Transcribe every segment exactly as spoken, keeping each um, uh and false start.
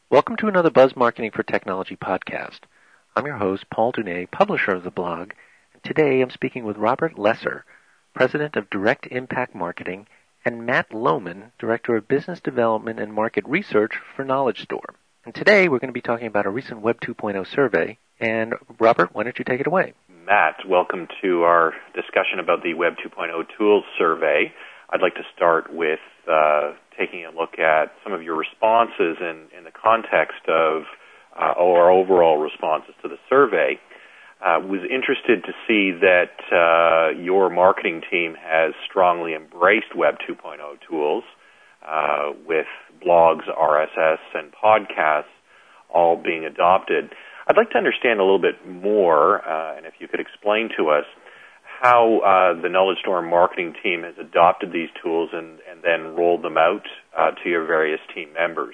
Welcome to another Buzz Marketing for Technology podcast. I'm your host, Paul Dunay, publisher of the blog, and today I'm speaking with Robert Lesser, President of Direct Impact Marketing, and Matt Lohman, Director of Business Development and Market Research for Knowledge Storm. And today we're going to be talking about a recent Web two point oh survey. And Robert, why don't you take it away? Matt, welcome to our discussion about the Web two point oh Tools Survey. I'd like to start with uh, taking a look at some of your responses in, in the context of uh, our overall responses to the survey. I uh, was interested to see that uh, your marketing team has strongly embraced Web two point oh tools uh, with blogs, R S S, and podcasts all being adopted. I'd like to understand a little bit more, uh, and if you could explain to us how uh, the Knowledge Storm marketing team has adopted these tools and, and then rolled them out uh, to your various team members.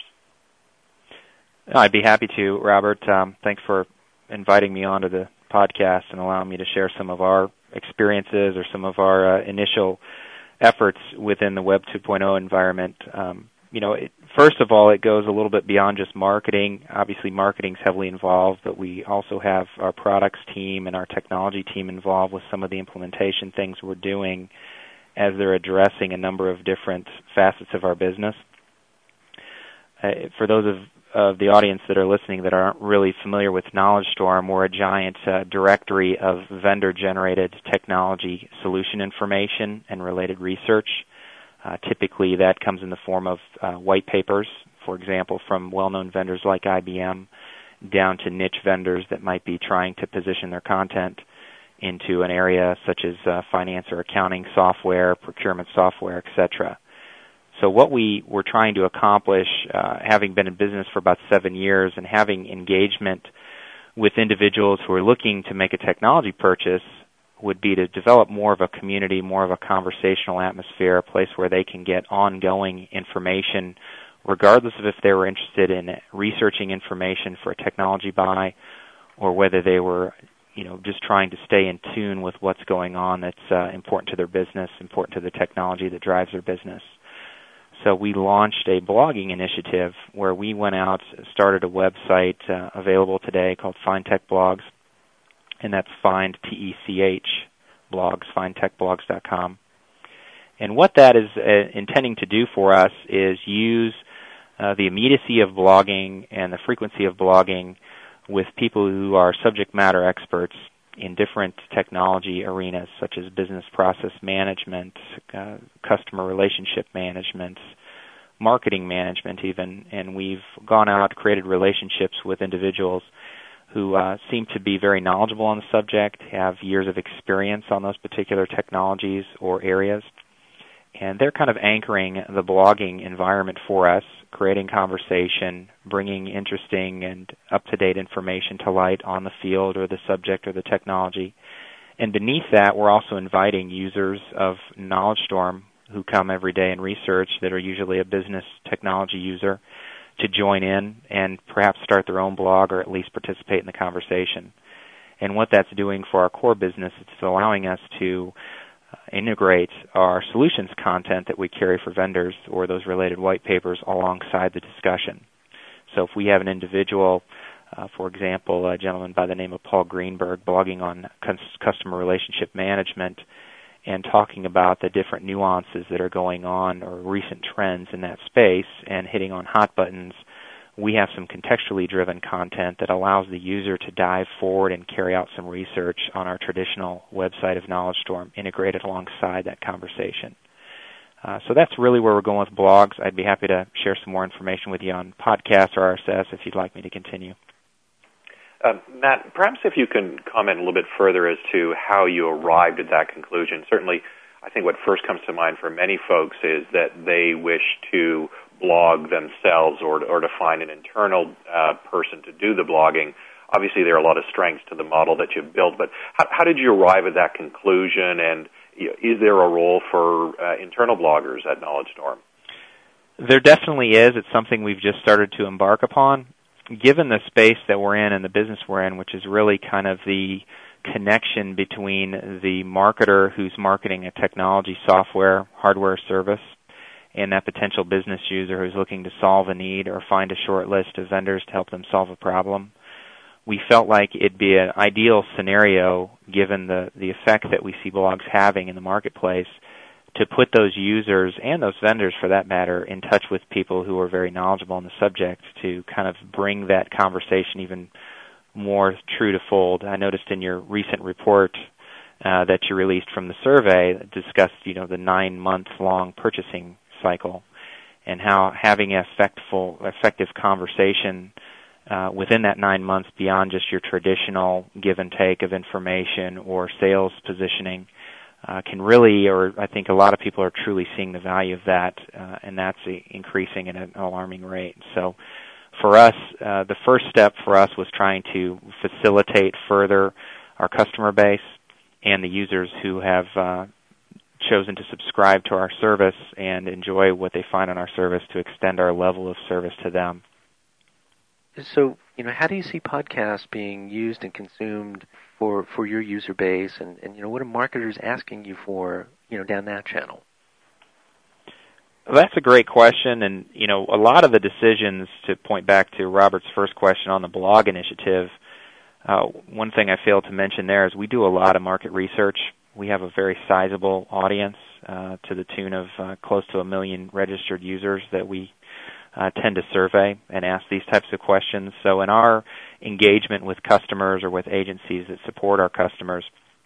I'd be happy to, Robert. Um, thanks for inviting me onto the podcast and allowing me to share some of our experiences or some of our uh, initial efforts within the Web two point oh environment. Um, you know, it, first of all, it goes a little bit beyond just marketing. Obviously, marketing's heavily involved, but we also have our products team and our technology team involved with some of the implementation things we're doing as they're addressing a number of different facets of our business. Uh, for those of, of the audience that are listening that aren't really familiar with Knowledge Storm, we're a giant uh, directory of vendor-generated technology solution information and related research. Uh, typically, that comes in the form of uh, white papers, for example, from well-known vendors like I B M, down to niche vendors that might be trying to position their content into an area such as uh, finance or accounting software, procurement software, et cetera. So what we were trying to accomplish, uh, having been in business for about seven years and having engagement with individuals who are looking to make a technology purchase, would be to develop more of a community, more of a conversational atmosphere, a place where they can get ongoing information, regardless of if they were interested in researching information for a technology buy or whether they were, you know, just trying to stay in tune with what's going on that's uh, important to their business, important to the technology that drives their business. So we launched a blogging initiative where we went out, started a website uh, available today called Find Tech Blogs, and that's Find, T E C H, blogs, find tech blogs dot com. And what that is uh, intending to do for us is use uh, the immediacy of blogging and the frequency of blogging with people who are subject matter experts in different technology arenas, such as business process management, uh, customer relationship management, marketing management even. And we've gone out, created relationships with individuals who uh, seem to be very knowledgeable on the subject, have years of experience on those particular technologies or areas, and they're kind of anchoring the blogging environment for us, creating conversation, bringing interesting and up-to-date information to light on the field or the subject or the technology. And beneath that, we're also inviting users of Knowledge Storm who come every day and research that are usually a business technology user to join in and perhaps start their own blog or at least participate in the conversation. And what that's doing for our core business, it's allowing us to integrate our solutions content that we carry for vendors or those related white papers alongside the discussion. So if we have an individual, uh, for example, a gentleman by the name of Paul Greenberg, blogging on customer relationship management and talking about the different nuances that are going on or recent trends in that space and hitting on hot buttons, we have some contextually driven content that allows the user to dive forward and carry out some research on our traditional website of Knowledge Storm integrated alongside that conversation. Uh, so that's really where we're going with blogs. I'd be happy to share some more information with you on podcasts or R S S if you'd like me to continue. Uh, Matt, perhaps if you can comment a little bit further as to how you arrived at that conclusion. Certainly, I think what first comes to mind for many folks is that they wish to blog themselves or, or to find an internal uh, person to do the blogging. Obviously, there are a lot of strengths to the model that you've built, but how, how did you arrive at that conclusion, and you know, is there a role for uh, internal bloggers at Knowledge Storm? There definitely is. It's something we've just started to embark upon. Given the space that we're in and the business we're in, which is really kind of the connection between the marketer who's marketing a technology, software, hardware service, and that potential business user who's looking to solve a need or find a short list of vendors to help them solve a problem. We felt like it'd be an ideal scenario, given the, the effect that we see blogs having in the marketplace, to put those users, and those vendors for that matter, in touch with people who are very knowledgeable on the subject to kind of bring that conversation even more true to fold. I noticed in your recent report uh, that you released from the survey that discussed, you know, the nine-month-long purchasing cycle and how having an effectful, effective conversation uh, within that nine months beyond just your traditional give and take of information or sales positioning uh, can really, or I think a lot of people are truly seeing the value of that, uh, and that's increasing at an alarming rate. So for us, uh, the first step for us was trying to facilitate further our customer base and the users who have uh, chosen to subscribe to our service and enjoy what they find on our service, to extend our level of service to them. So, you know, how do you see podcasts being used and consumed for, for your user base, and, and, you know, what are marketers asking you for, you know, down that channel? Well, that's a great question, and, you know, a lot of the decisions, to point back to Robert's first question on the blog initiative, uh, one thing I failed to mention there is we do a lot of market research. We have a very sizable audience uh, to the tune of uh, close to a million registered users that we uh, tend to survey and ask these types of questions. So in our engagement with customers or with agencies that support our customers,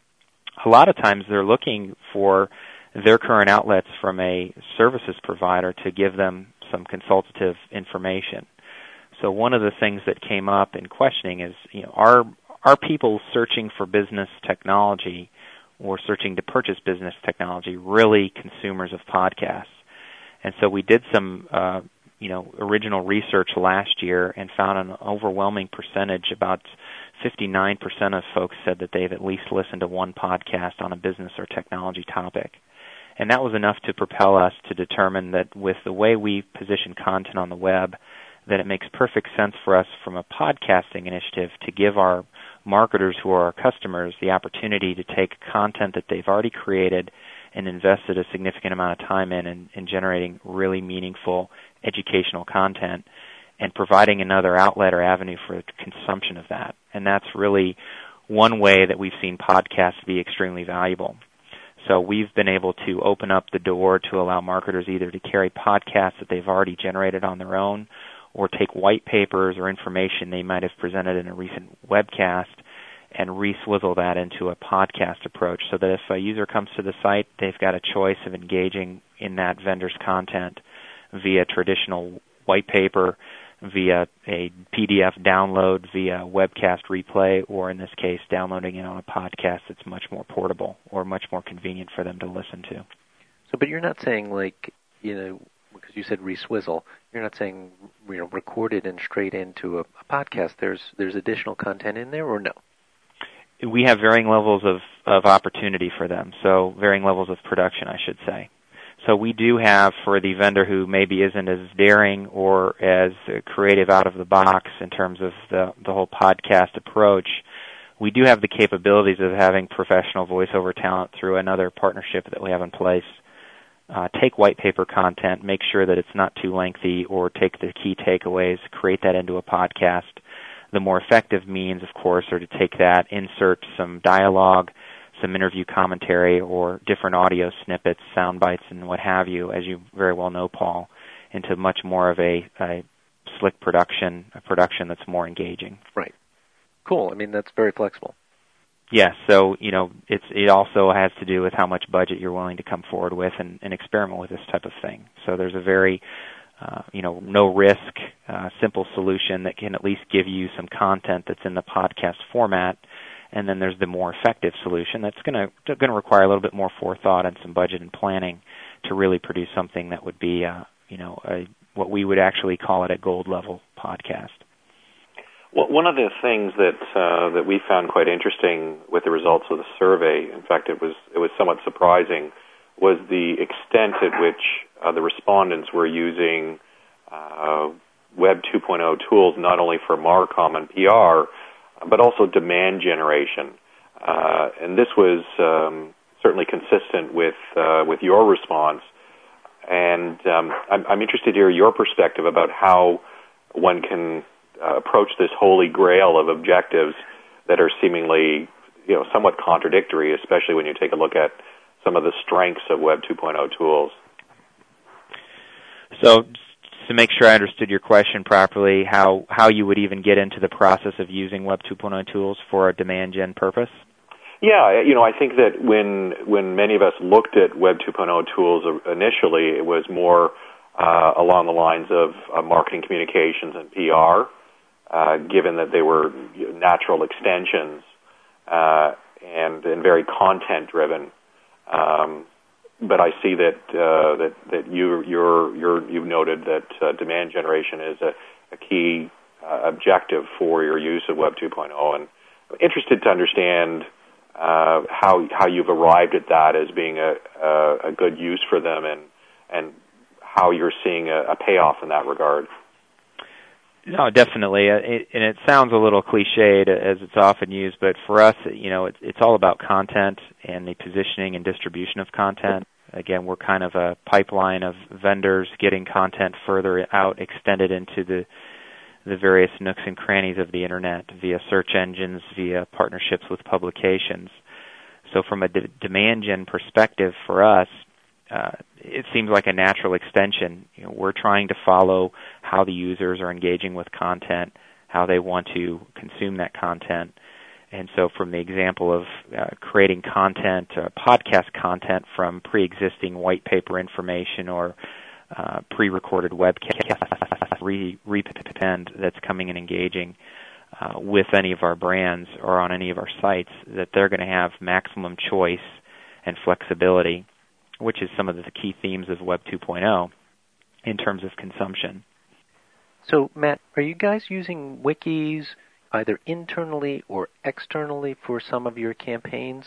a lot of times they're looking for their current outlets from a services provider to give them some consultative information. So one of the things that came up in questioning is, you know, are are people searching for business technology or searching to purchase business technology really consumers of podcasts? And so we did some, uh, you know, original research last year and found an overwhelming percentage, about fifty-nine percent of folks said that they've at least listened to one podcast on a business or technology topic. And that was enough to propel us to determine that with the way we position content on the web, that it makes perfect sense for us from a podcasting initiative to give our marketers who are our customers the opportunity to take content that they've already created and invested a significant amount of time in, in, in generating really meaningful educational content and providing another outlet or avenue for consumption of that. And that's really one way that we've seen podcasts be extremely valuable. So we've been able to open up the door to allow marketers either to carry podcasts that they've already generated on their own, or take white papers or information they might have presented in a recent webcast and re-swizzle that into a podcast approach, so that if a user comes to the site, they've got a choice of engaging in that vendor's content via traditional white paper, via a P D F download, via webcast replay, or in this case, downloading it on a podcast that's much more portable or much more convenient for them to listen to. So, but you're not saying, like, you know, because you said re-swizzle, you're not saying, you know, record it and straight into a, a podcast. There's there's additional content in there, or no? We have varying levels of, of opportunity for them, so varying levels of production, I should say. So we do have, for the vendor who maybe isn't as daring or as creative out of the box in terms of the, the whole podcast approach, we do have the capabilities of having professional voiceover talent through another partnership that we have in place. Uh, take white paper content, make sure that it's not too lengthy, or take the key takeaways, create that into a podcast. The more effective means, of course, are to take that, insert some dialogue, some interview commentary, or different audio snippets, sound bites, and what have you, as you very well know, Paul, into much more of a, a slick production, a production that's more engaging. Right. Cool. I mean, that's very flexible. Yes. So, you know, it's it also has to do with how much budget you're willing to come forward with and, and experiment with this type of thing. So there's a very Uh, you know, no risk, uh, simple solution that can at least give you some content that's in the podcast format, and then there's the more effective solution that's going to going to require a little bit more forethought and some budget and planning to really produce something that would be, uh, you know, a, what we would actually call it a gold level podcast. Well, one of the things that uh, that we found quite interesting with the results of the survey, in fact, it was it was somewhat surprising, was the extent at which uh, the respondents were using uh, Web two point oh tools not only for Marcom and P R, but also demand generation. Uh, and this was um, certainly consistent with uh, with your response. and um, I'm, I'm interested to hear your perspective about how one can uh, approach this holy grail of objectives that are seemingly, you know, somewhat contradictory, especially when you take a look at some of the strengths of Web two point oh tools. So, to make sure I understood your question properly, how, how you would even get into the process of using Web two point oh tools for a demand gen purpose? Yeah, you know, I think that when when many of us looked at Web two point oh tools initially, it was more uh, along the lines of uh, marketing communications and P R, uh, given that they were natural extensions uh, and and very content driven. Um, but I see that uh, that that you you're you're you've noted that uh, demand generation is a, a key uh, objective for your use of Web two point oh, and I'm interested to understand uh, how how you've arrived at that as being a, a, a good use for them, and and how you're seeing a, a payoff in that regard. No, definitely, it, and it sounds a little cliched as it's often used, but for us, you know, it's, it's all about content and the positioning and distribution of content. Again, we're kind of a pipeline of vendors getting content further out, extended into the the various nooks and crannies of the Internet via search engines, via partnerships with publications. So from a de- demand gen perspective for us, uh, it seems like a natural extension. You know, we're trying to follow how the users are engaging with content, how they want to consume that content. And so from the example of uh, creating content, uh, podcast content from pre-existing white paper information or uh, pre-recorded webcasts, re- re-pend that's coming and engaging uh, with any of our brands or on any of our sites, that they're going to have maximum choice and flexibility, which is some of the key themes of Web two point oh in terms of consumption. So, Matt, are you guys using wikis either internally or externally for some of your campaigns?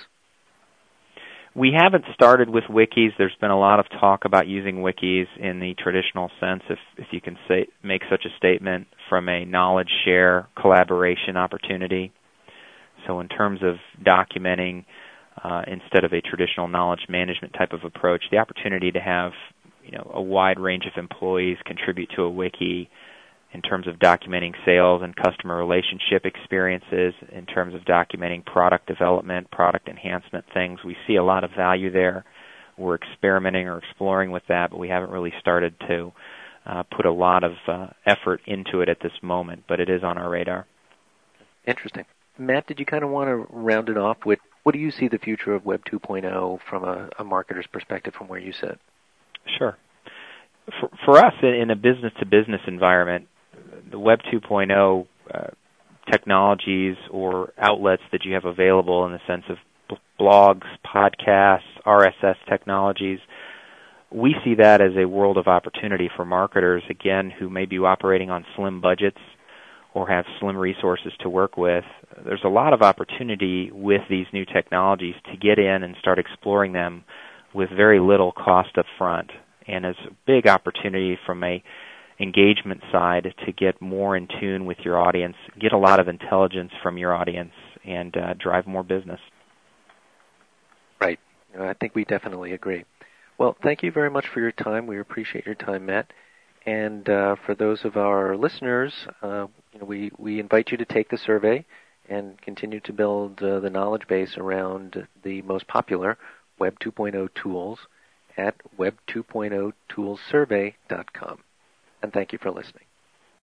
We haven't started with wikis. There's been a lot of talk about using wikis in the traditional sense, if if you can say make such a statement, from a knowledge share collaboration opportunity. So in terms of documenting, uh, instead of a traditional knowledge management type of approach, the opportunity to have, you know, a wide range of employees contribute to a wiki in terms of documenting sales and customer relationship experiences, in terms of documenting product development, product enhancement things. We see a lot of value there. We're experimenting or exploring with that, but we haven't really started to uh, put a lot of uh, effort into it at this moment, but it is on our radar. Interesting. Matt, did you kind of want to round it off with, what do you see the future of Web two point oh from a, a marketer's perspective from where you sit? Sure. For, for us, in a business-to-business environment, the Web two point oh uh, technologies or outlets that you have available in the sense of b- blogs, podcasts, R S S technologies, we see that as a world of opportunity for marketers, again, who may be operating on slim budgets or have slim resources to work with. There's a lot of opportunity with these new technologies to get in and start exploring them with very little cost up front. And it's a big opportunity from a engagement side to get more in tune with your audience, get a lot of intelligence from your audience, and uh, drive more business. Right. I think we definitely agree. Well, thank you very much for your time. We appreciate your time, Matt. And uh, for those of our listeners, uh, you know, we, we invite you to take the survey and continue to build uh, the knowledge base around the most popular Web two point oh tools at web two point oh tools survey dot com. And thank you for listening.